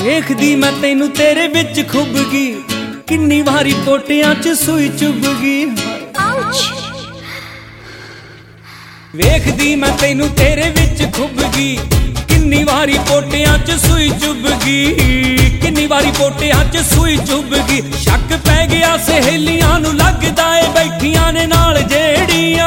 ਵੇਖਦੀ ਮੈਂ ਤੈਨੂੰ ਤੇਰੇ ਵਿੱਚ ਖੁੱਭ ਗਈ, ਕਿੰਨੀ ਵਾਰੀ ਪੋਟਿਆਂ 'ਚ ਸੂਈ ਚੁੱਭ ਗਈ। ਵੇਖਦੀ ਮੈਂ ਤੈਨੂੰ ਤੇਰੇ ਵਿੱਚ ਖੁੱਭ ਗਈ, ਕਿੰਨੀ ਵਾਰੀ ਪੋਟਿਆਂ 'ਚ ਸੂਈ ਚੁੱਭ ਗਈ, ਕਿੰਨੀ ਵਾਰੀ ਪੋਟਿਆਂ 'ਚ ਸੂਈ ਚੁੱਭ ਗਈ। ਸ਼ੱਕ ਪੈ ਗਿਆ ਸਹੇਲੀਆਂ ਨੂੰ, ਲੱਗਦਾ ਏ ਬੈਠੀਆਂ ਨੇ ਨਾਲ ਜਿਹੜੀਆਂ।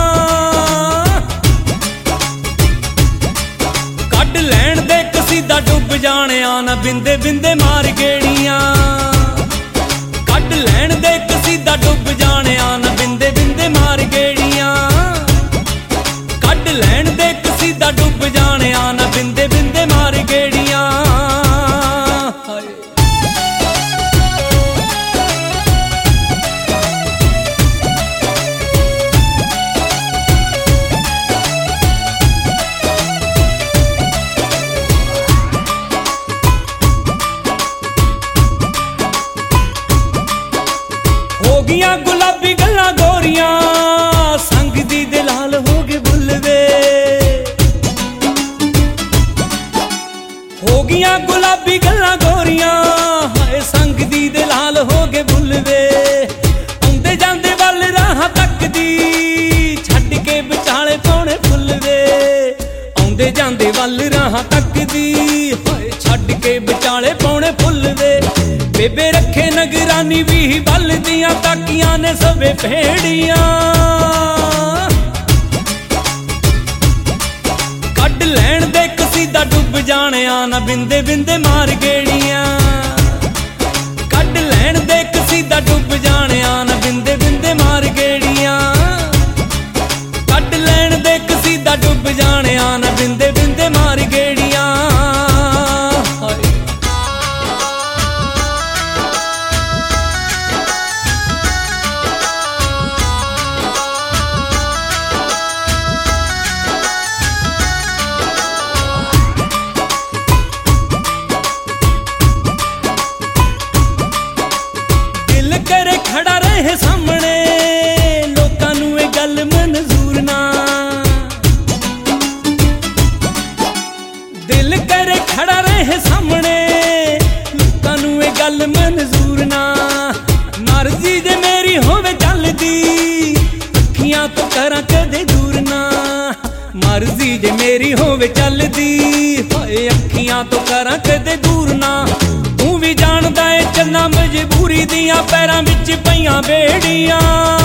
ਕੱਢ ਲੈਣ ਦੇ ਕਸੀਦਾ ਡੁੱਬ ਜਾਣਿਆ ਨਾ ਬਿੰਦੇ ਬਿੰਦੇ ਮਾਰ ਗੇੜੀਆਂ। ਕੱਢ ਲੈਣ ਦੇ ਕਸੀਦਾ ਡੁੱਬ ਜਾਣਿਆ ਨਾ ਬਿੰਦੇ ਬਿੰਦੇ ਮਾਰ ਗੇੜੀਆਂ। ਕੱਢ ਲੈਣ ਦੇ ਕਸੀਦਾ ਡੁੱਬ ਜਾਣਿਆ ਨਾ ਬਿੰਦੇ ਬਿੰਦੇ ਮਾਰ ਗੇੜੀਆਂ। ਹੋ ਗਈਆਂ ਗੁਲਾਬੀ ਗੱਲਾਂ ਗੋਰੀਆਂ, ਸੰਗ ਦੀ ਦੇ ਲਾਲ ਹੋ ਗਏ ਬੁੱਲ ਵੇ। ਹੋ ਗਈਆਂ ਗੁਲਾਬੀ ਗੱਲਾਂ ਗੋਰੀਆਂ, ਹਾਏ ਸੰਗ ਦੀ ਦੇ ਲਾਲ ਹੋ ਗਏ ਬੁੱਲ ਵੇ। ਆਉਂਦੇ ਜਾਂਦੇ ਵੱਲ ਰਾਹਾਂ ਤੱਕਦੀ, ਛੱਡ ਕੇ ਵਿਚਾਲੇ ਪਾਉਣੇ ਫੁੱਲ ਵੇ। ਆਉਂਦੇ ਜਾਂਦੇ ਵੱਲ ਰਾਹਾਂ ਤੱਕਦੀ, ਹਾਏ ਛੱਡ ਕੇ ਵਿਚਾਲੇ ਪਾਉਣੇ ਫੁੱਲ ਵੇ। ਬੇਬੇ ਰੱਖੇ ਨਗਰਾਨੀ ਵੀ ਬਲਦੀਆਂ, ਤਾਕੀਆਂ ਨੇ ਸਵੇ ਭੇੜੀਆਂ। ਕੱਢ ਲੈਣ ਦੇ ਕਸੀਦਾ ਡੁੱਬ ਜਾਣਿਆ ਨਾ ਬਿੰਦੇ ਬਿੰਦੇ ਮਾਰ ਗੇੜੀਆਂ। ਕੱਢ ਲੈਣ ਦੇ ਕਸੀਦਾ ਡੁੱਬ ਜਾਣਿਆ ਨਾ ਬਿੰਦੇ ਬਿੰਦੇ ਮਾਰ ਗੇੜੀਆਂ। ਕੱਢ ਲੈਣ ਦੇ ਕਸੀਦਾ ਡੁੱਬ ਜਾਣਿਆ ਨਾ ਬਿੰਦੇ ਬਿੰਦੇ ਮਾਰ ਗੇੜੀਆਂ। ਕਰੇ ਖੜਾ ਰਹੇ ਸਾਹਮਣੇ, ਲੋਕਾਂ ਨੂੰ ਇਹ ਗੱਲ ਮਨਜ਼ੂਰ ਨਾ। ਦਿਲ ਕਰੇ ਖੜਾ ਰਹੇ ਸਾਹਮਣੇ, ਲੋਕਾਂ ਨੂੰ ਇਹ ਗੱਲ ਮਨਜ਼ੂਰ ਨਾ। ਮਰਜ਼ੀ ਜੇ ਮੇਰੀ ਹੋਵੇ ਚੱਲਦੀ, ਅੱਖੀਆਂ ਤੋਂ ਕਰਾਂ ਕਦੇ ਦੂਰ ਨਾ। ਮਰਜ਼ੀ ਜੇ ਮੇਰੀ ਹੋਵੇ ਚੱਲਦੀ, ਹਾਏ ਅੱਖੀਆਂ ਤੋਂ ਕਰਾਂ ਕਦੇ ਦੂਰ ਨਾ। ਤੂੰ ਵੀ ਜਾਣਦਾ ਏ ਚੱਲਣਾ ਮਜਬੂਰੀ ਦੀਆਂ, ਪੈਰਾਂ ਵਿੱਚ ਪਈਆਂ ਬੇੜੀਆਂ।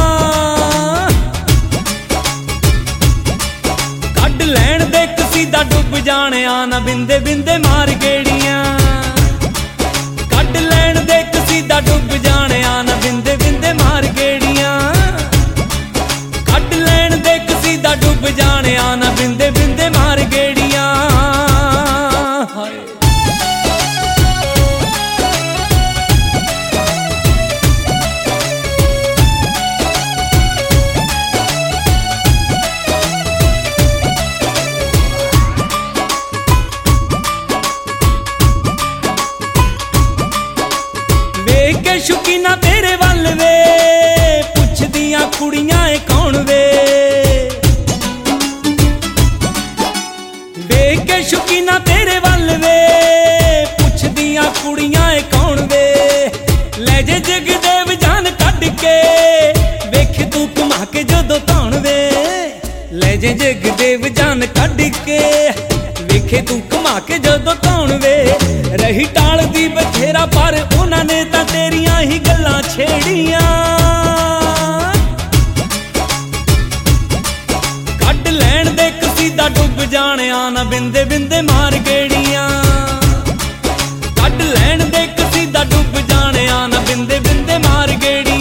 ਕੱਢ ਲੈਣ ਦੇ ਕਸੀਦਾ ਡੁੱਬ ਜਾਣਿਆ ਨਾ ਬਿੰਦੇ ਬਿੰਦੇ ਮਾਰ ਗੇੜੀਆਂ। ਕੱਢ ਲੈਣ ਦੇ ਕਸੀਦਾ ਡੁੱਬ ਜਾਣਿਆ ਨਾ ਬਿੰਦੇ ਬਿੰਦੇ ਮਾਰ ਗੇੜੀਆਂ। ਕੱਢ ਲੈਣ ਦੇ ਕਸੀਦਾ ਡੁੱਬ ਜਾਣਿਆ ਨਾ ਬਿੰਦੇ ਬਿੰਦੇ ਮਾਰ ਗੇੜੀਆਂ। ਵੇਖ ਕੇ ਸ਼ੁਕੀਨਾ ਤੇਰੇ ਵੱਲ ਵੇ, ਪੁੱਛਦੀਆਂ ਕੁੜੀਆਂ ਏ ਕੌਣ ਵੇ। ਵੇਖ ਕੇ ਸ਼ੁਕੀਨਾ ਤੇਰੇ ਵੱਲ ਵੇ, ਪੁੱਛਦੀਆਂ ਕੁੜੀਆਂ ਏ ਕੌਣ ਵੇ। ਲੈ ਜੇ ਜਗਦੇਵ ਜਾਨ ਕੱਢ ਕੇ, ਵੇਖ ਤੂੰ ਘੁਮਾ ਕੇ ਜਦੋਂ ਧੌਣ ਵੇ। ਲੈ ਜੇ ਜਗਦੇਵ ਜਾਨ ਕੱਢ ਕੇ, ਵੇਖੇ ਤੂੰ ਘੁਮਾ ਕੇ ਜਦੋਂ ਧੌਣ ਵੇ। ਰਹੀ ਟਾਲਦੀ ਬਥੇਰਾ ਪਰ ਉਹਨਾਂ ਨੇ ਤਾਂ ਤੇਰੀਆਂ ਹੀ ਗੱਲਾਂ ਛੇੜੀਆਂ। ਕੱਢ ਲੈਣ ਦੇ ਕਸੀਦਾ ਡੁੱਬ ਜਾਣਿਆ ਨਾ ਬਿੰਦੇ ਬਿੰਦੇ ਮਾਰ ਗੇੜੀਆਂ। ਕੱਢ ਲੈਣ ਦੇ ਕਸੀਦਾ ਡੁੱਬ ਜਾਣਿਆ ਨਾ ਬਿੰਦੇ ਬਿੰਦੇ ਮਾਰ ਗੇੜੀਆਂ।